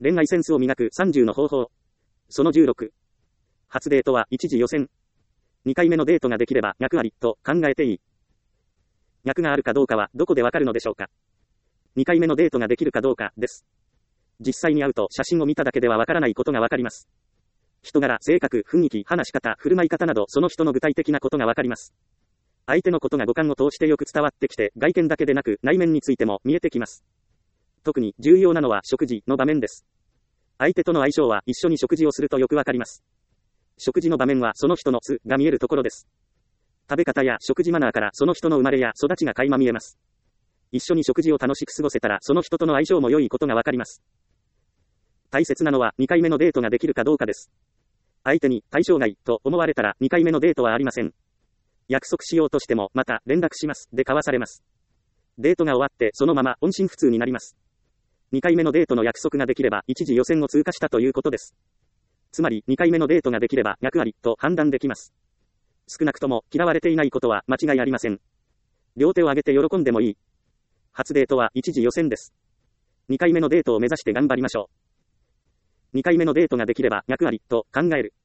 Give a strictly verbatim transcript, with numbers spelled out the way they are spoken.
恋愛センスを磨くさんじゅうの方法。そのじゅうろく。初デートは一次予選。にかいめのデートができれば脈ありと考えていい。脈があるかどうかはどこでわかるのでしょうか。にかいめのデートができるかどうかです。実際に会うと写真を見ただけではわからないことがわかります。人柄、性格、雰囲気、話し方、振る舞い方などその人の具体的なことがわかります。相手のことが五感を通してよく伝わってきて、外見だけでなく内面についても見えてきます。特に重要なのは食事の場面です。相手との相性は一緒に食事をするとよくわかります。食事の場面はその人の素が見えるところです。食べ方や食事マナーからその人の生まれや育ちが垣間見えます。一緒に食事を楽しく過ごせたらその人との相性も良いことがわかります。大切なのはにかいめのデートができるかどうかです。相手に対象外と思われたらにかいめのデートはありません。約束しようとしてもまた連絡しますで交わされます。デートが終わってそのまま音信不通になります。にかいめのデートの約束ができれば一次予選を通過したということです。つまりにかいめのデートができれば脈ありと判断できます。少なくとも嫌われていないことは間違いありません。両手を挙げて喜んでもいい。初デートは一次予選です。にかいめのデートを目指して頑張りましょう。にかいめのデートができれば脈ありと考える。